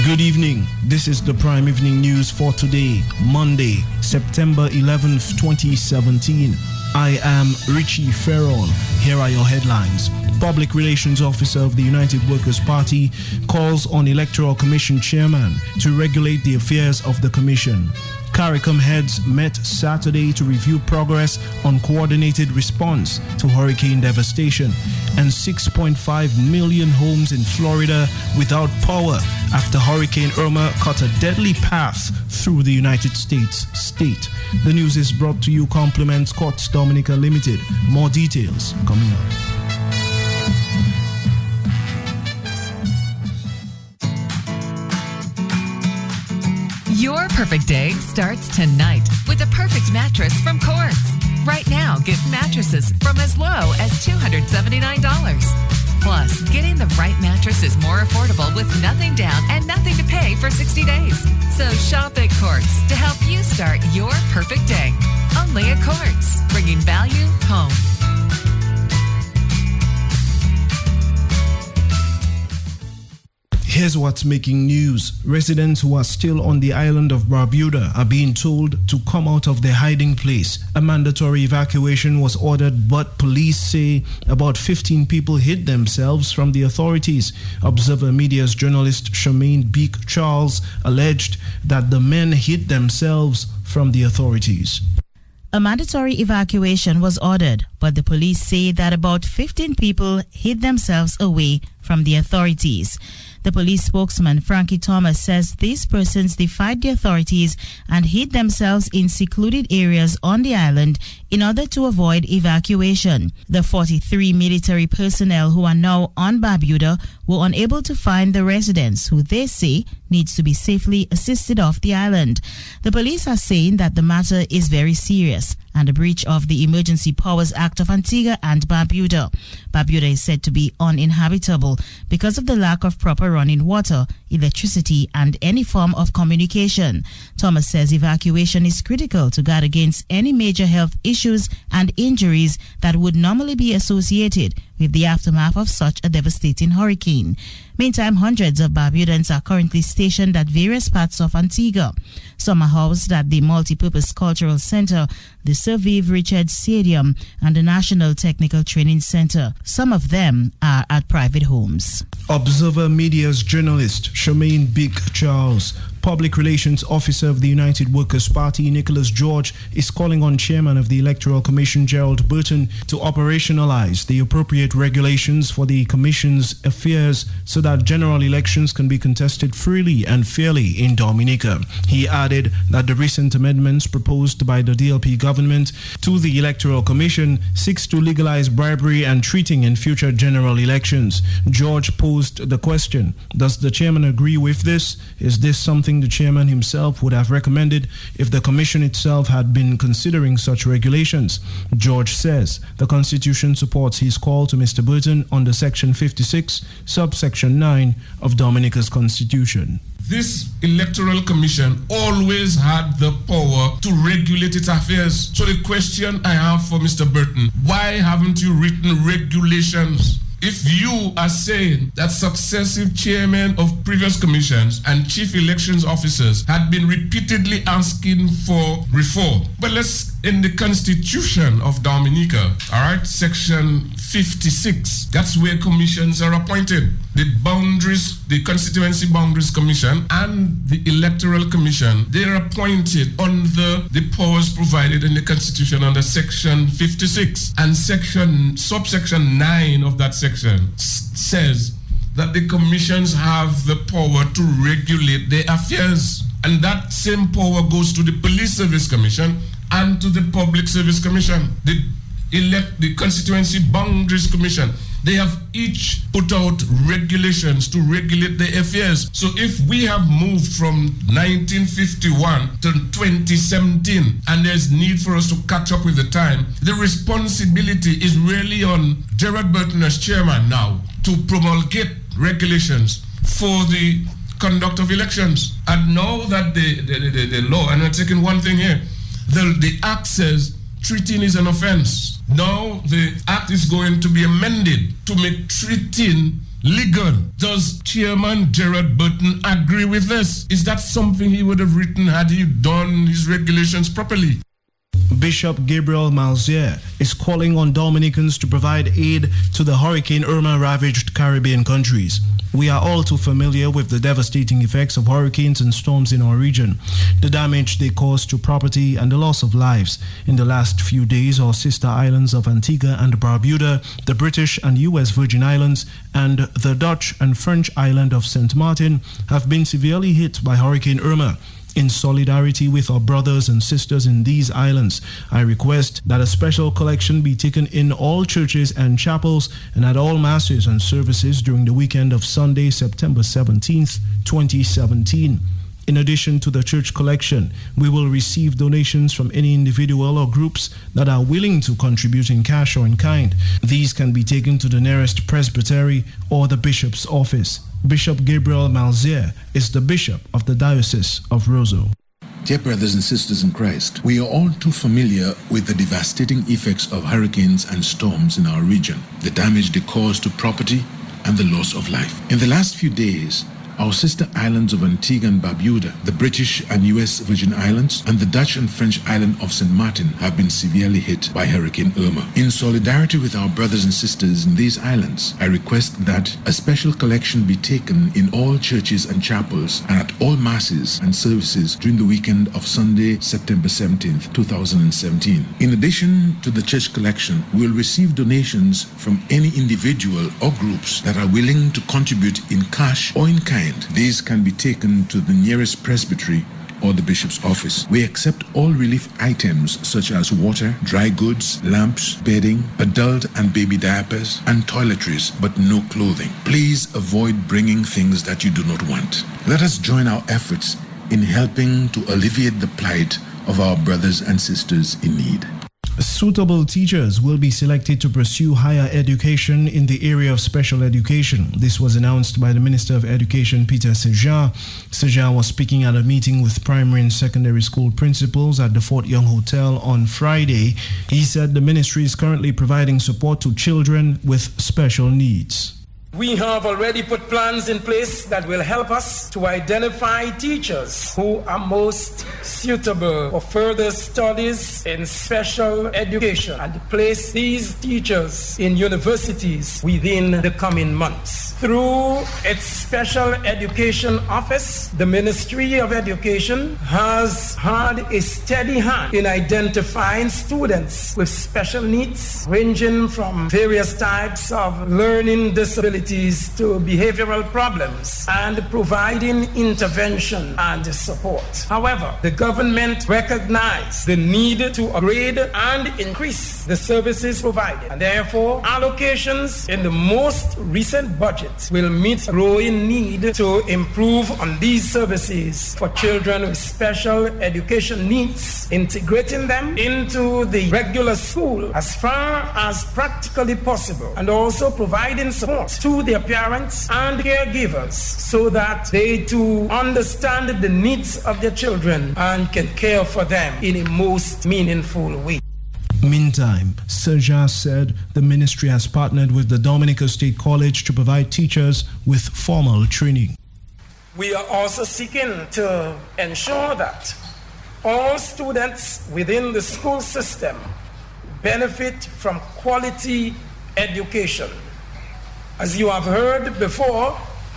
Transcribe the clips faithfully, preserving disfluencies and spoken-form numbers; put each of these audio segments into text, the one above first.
Good evening. This is the Prime Evening News for today, Monday, September eleventh, twenty seventeen. I am Richie Farrell. Here are your headlines. Public Relations Officer of the United Workers' Party calls on Electoral Commission Chairman to regulate the affairs of the Commission. CARICOM heads met Saturday to review progress on coordinated response to hurricane devastation, and six point five million homes in Florida without power after Hurricane Irma cut a deadly path through the United States state. The news is brought to you compliments Courts Dominica Limited. More details coming up. Your perfect day starts tonight with a perfect mattress from Quartz. Right now, get mattresses from as low as two hundred seventy-nine dollars. Plus, getting the right mattress is more affordable with nothing down and nothing to pay for sixty days. So shop at Quartz to help you start your perfect day. Only at Quartz, bringing value home. Here's what's making news. Residents who are still on the island of Barbuda are being told to come out of their hiding place. A mandatory evacuation was ordered, but police say about fifteen people hid themselves from the authorities. Observer Media's journalist Charmaine Beek Charles alleged that the men hid themselves from the authorities. A mandatory evacuation was ordered, but the police say that about fifteen people hid themselves away from the authorities. The police spokesman, Frankie Thomas, says these persons defied the authorities and hid themselves in secluded areas on the island in order to avoid evacuation. The forty-three military personnel who are now on Barbuda were unable to find the residents, who they say needs to be safely assisted off the island. The police are saying that the matter is very serious and a breach of the Emergency Powers Act of Antigua and Barbuda. Barbuda is said to be uninhabitable because of the lack of proper running water, electricity, and any form of communication. Thomas says evacuation is critical to guard against any major health issues and injuries that would normally be associated with the aftermath of such a devastating hurricane. Meantime, hundreds of Barbudans are currently stationed at various parts of Antigua. Some are housed at the Multipurpose Cultural Center, the Sir Vive Richards Stadium, and the National Technical Training Center. Some of them are at private homes. Observer Media's journalist Charmaine Beek Charles, Public Relations Officer of the United Workers' Party, Nicholas George, is calling on Chairman of the Electoral Commission, Gerald Burton, to operationalize the appropriate regulations for the Commission's affairs so that general elections can be contested freely and fairly in Dominica. He added that the recent amendments proposed by the D L P government to the Electoral Commission seeks to legalize bribery and treating in future general elections. George posed the question, does the chairman agree with this? Is this something the chairman himself would have recommended if the commission itself had been considering such regulations? George says the Constitution supports his call to Mister Burton under Section fifty-six, subsection nine of Dominica's Constitution. This electoral commission always had the power to regulate its affairs. So the question I have for Mister Burton, why haven't you written regulations? If you are saying that successive chairmen of previous commissions and chief elections officers had been repeatedly asking for reform, but let's, in the Constitution of Dominica, all right, Section fifty-six, that's where commissions are appointed. The boundaries, the Constituency Boundaries Commission and the Electoral Commission, they're appointed under the powers provided in the Constitution under Section fifty-six. And section, subsection nine of that section s- says that the commissions have the power to regulate their affairs. And that same power goes to the Police Service Commission and to the Public Service Commission, the elect the Constituency Boundaries Commission. They have each put out regulations to regulate their affairs. So if we have moved from nineteen fifty-one to twenty seventeen and there's need for us to catch up with the time, the responsibility is really on Gerald Burton as chairman now to promulgate regulations for the conduct of elections. And now that the, the, the, the law, and I'm taking one thing here, the, the act says treating is an offense. Now the act is going to be amended to make treating legal. Does Chairman Gerald Burton agree with this? Is that something he would have written had he done his regulations properly? Bishop Gabriel Malzier is calling on Dominicans to provide aid to the Hurricane Irma-ravaged Caribbean countries. We are all too familiar with the devastating effects of hurricanes and storms in our region, the damage they cause to property and the loss of lives. In the last few days, our sister islands of Antigua and Barbuda, the British and U S Virgin Islands, and the Dutch and French island of Saint Martin have been severely hit by Hurricane Irma. In solidarity with our brothers and sisters in these islands, I request that a special collection be taken in all churches and chapels and at all masses and services during the weekend of Sunday, September seventeenth, twenty seventeen. In addition to the church collection, we will receive donations from any individual or groups that are willing to contribute in cash or in kind. These can be taken to the nearest presbytery or the bishop's office. Bishop Gabriel Malzier is the bishop of the Diocese of Roseau. Dear brothers and sisters in Christ, we are all too familiar with the devastating effects of hurricanes and storms in our region, the damage they cause to property and the loss of life. In the last few days, our sister islands of Antigua and Barbuda, the British and U S Virgin Islands, and the Dutch and French island of Saint Martin have been severely hit by Hurricane Irma. In solidarity with our brothers and sisters in these islands, I request that a special collection be taken in all churches and chapels and at all masses and services during the weekend of Sunday, September seventeenth, two thousand seventeen. In addition to the church collection, we will receive donations from any individual or groups that are willing to contribute in cash or in kind. These can be taken to the nearest presbytery or the bishop's office. We accept all relief items such as water, dry goods, lamps, bedding, adult and baby diapers, and toiletries, but no clothing. Please avoid bringing things that you do not want. Let us join our efforts in helping to alleviate the plight of our brothers and sisters in need. Suitable teachers will be selected to pursue higher education in the area of special education. This was announced by the Minister of Education, Peter Sejean. Sejean was speaking at a meeting with primary and secondary school principals at the Fort Young Hotel on Friday. He said the ministry is currently providing support to children with special needs. We have already put plans in place that will help us to identify teachers who are most suitable for further studies in special education and place these teachers in universities within the coming months. Through its Special Education Office, the Ministry of Education has had a steady hand in identifying students with special needs, ranging from various types of learning disabilities to behavioral problems and providing intervention and support. However, the government recognized the need to upgrade and increase the services provided, and therefore allocations in the most recent budget will meet growing need to improve on these services for children with special education needs, integrating them into the regular school as far as practically possible, and also providing support to their parents and caregivers so that they too understand the needs of their children and can care for them in a most meaningful way. Meantime, Sejean said the ministry has partnered with the Dominica State College to provide teachers with formal training. We are also seeking to ensure that all students within the school system benefit from quality education. As you have heard before,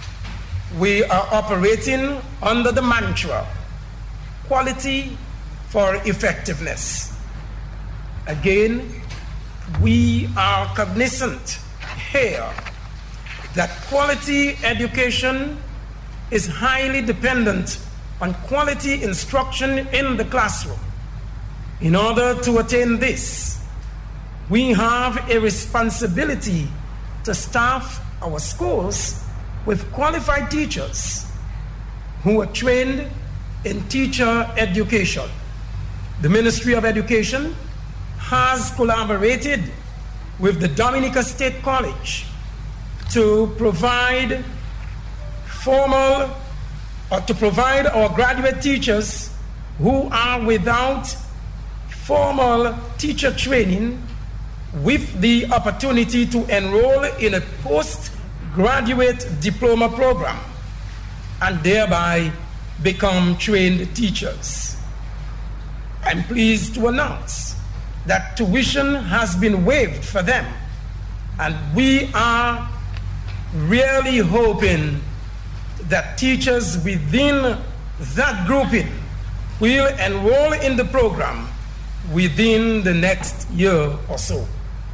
we are operating under the mantra, quality for effectiveness. Again, we are cognizant here that quality education is highly dependent on quality instruction in the classroom. In order to attain this, we have a responsibility to staff our schools with qualified teachers who are trained in teacher education. The Ministry of Education has collaborated with the Dominica State College to provide formal or to provide our graduate teachers who are without formal teacher training with the opportunity to enroll in a post graduate diploma program and thereby become trained teachers. I'm pleased to announce that tuition has been waived for them, and we are really hoping that teachers within that grouping will enroll in the program within the next year or so.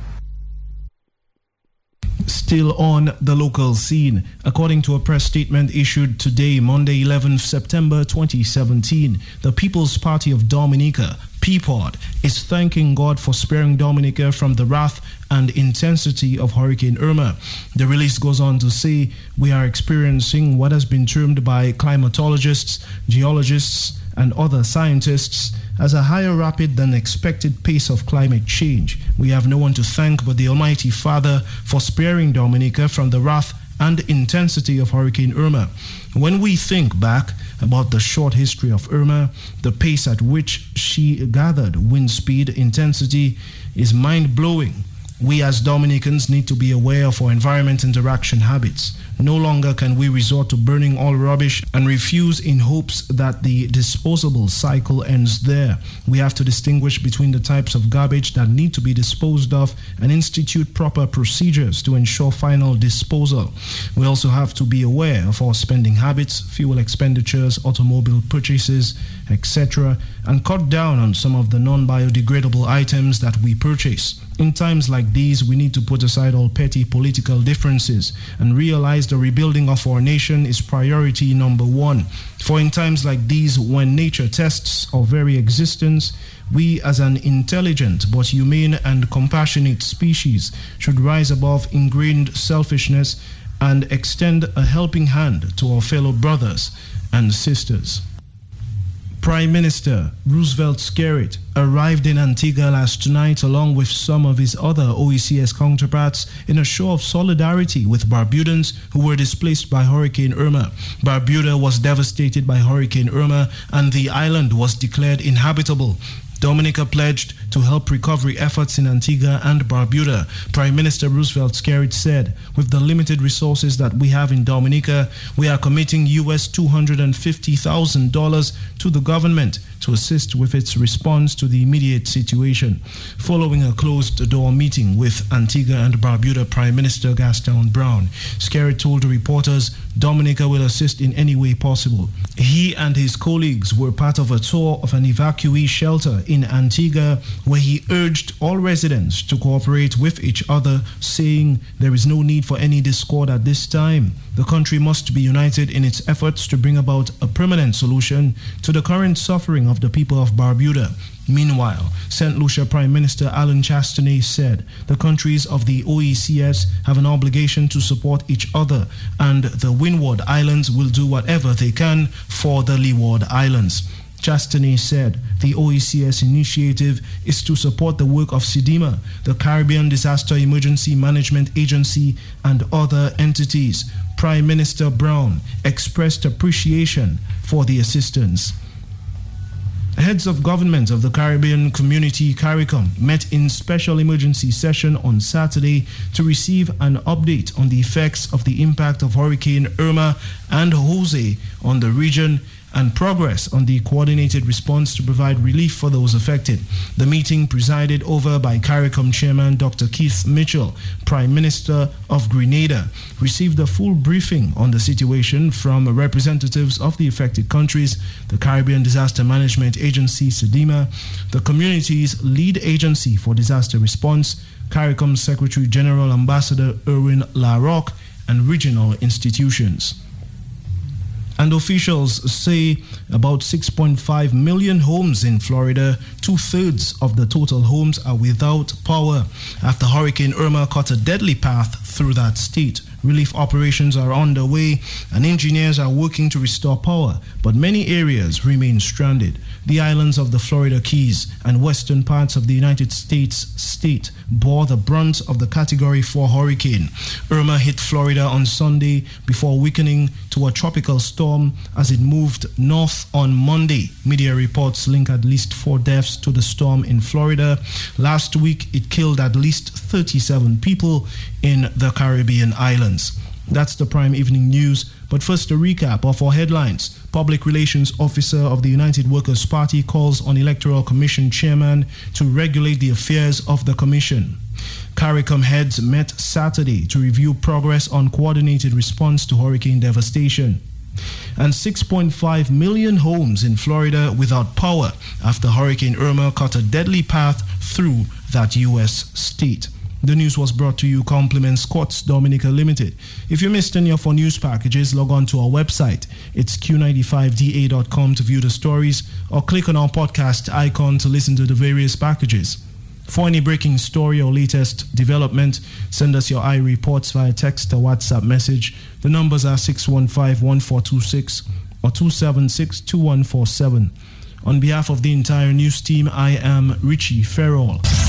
Still on the local scene, according to a press statement issued today, Monday, eleventh September twenty seventeen, the People's Party of Dominica, P P O D, is thanking God for sparing Dominica from the wrath and intensity of Hurricane Irma. The release goes on to say, we are experiencing what has been termed by climatologists, geologists, and other scientists as a higher rapid than expected pace of climate change. We have no one to thank but the Almighty Father for sparing Dominica from the wrath and intensity of Hurricane Irma. When we think back about the short history of Irma, the pace at which she gathered wind speed intensity is mind-blowing. We as Dominicans need to be aware of our environment interaction habits. No longer can we resort to burning all rubbish and refuse in hopes that the disposable cycle ends there. We have to distinguish between the types of garbage that need to be disposed of and institute proper procedures to ensure final disposal. We also have to be aware of our spending habits, fuel expenditures, automobile purchases, et cetera, and cut down on some of the non-biodegradable items that we purchase. In times like these, we need to put aside all petty political differences and realize the rebuilding of our nation is priority number one. For in times like these, when nature tests our very existence, we as an intelligent but humane and compassionate species should rise above ingrained selfishness and extend a helping hand to our fellow brothers and sisters. Prime Minister Roosevelt Skerrit arrived in Antigua last night along with some of his other O E C S counterparts in a show of solidarity with Barbudans who were displaced by Hurricane Irma. Barbuda was devastated by Hurricane Irma and the island was declared inhabitable. Dominica pledged to help recovery efforts in Antigua and Barbuda. Prime Minister Roosevelt Skerrit said, with the limited resources that we have in Dominica, we are committing U S two hundred fifty thousand dollars to the government to assist with its response to the immediate situation. Following a closed-door meeting with Antigua and Barbuda Prime Minister Gaston Brown, Skerrit told reporters Dominica will assist in any way possible. He and his colleagues were part of a tour of an evacuee shelter in Antigua where he urged all residents to cooperate with each other, saying there is no need for any discord at this time. The country must be united in its efforts to bring about a permanent solution to the current suffering of the people of Barbuda. Meanwhile, Saint Lucia Prime Minister Alan Chastanet said the countries of the O E C S have an obligation to support each other, and the Windward Islands will do whatever they can for the Leeward Islands. Chastanet said the O E C S initiative is to support the work of SEDIMA, the Caribbean Disaster Emergency Management Agency, and other entities. Prime Minister Brown expressed appreciation for the assistance. Heads of government of the Caribbean Community CARICOM met in special emergency session on Saturday to receive an update on the effects of the impact of Hurricane Irma and Jose on the region and progress on the coordinated response to provide relief for those affected. The meeting, presided over by CARICOM Chairman Doctor Keith Mitchell, Prime Minister of Grenada, received a full briefing on the situation from representatives of the affected countries, the Caribbean Disaster Management Agency, SEDIMA, the community's lead agency for disaster response, CARICOM Secretary General Ambassador Erwin LaRocque, and regional institutions. And officials say about six point five million homes in Florida, two-thirds of the total homes, are without power after Hurricane Irma cut a deadly path through that state. Relief operations are underway and engineers are working to restore power, but many areas remain stranded. The islands of the Florida Keys and western parts of the United States state bore the brunt of the Category four hurricane. Irma hit Florida on Sunday before weakening to a tropical storm as it moved north on Monday. Media reports link at least four deaths to the storm in Florida. Last week, it killed at least thirty-seven people in the Caribbean islands. Islands. That's the Prime Evening News. But first, a recap of our headlines. Public Relations Officer of the United Workers' Party calls on Electoral Commission Chairman to regulate the affairs of the Commission. CARICOM heads met Saturday to review progress on coordinated response to hurricane devastation. And six point five million homes in Florida without power after Hurricane Irma cut a deadly path through that U S state. The news was brought to you compliments Scott's Dominica Limited. If you missed any of our news packages, log on to our website. It's q ninety-five d a dot com to view the stories, or click on our podcast icon to listen to the various packages. For any breaking story or latest development, send us your iReports via text or WhatsApp message. The numbers are six one five, one four two six or two seven six, two one four seven. On behalf of the entire news team, I am Richie Farrell.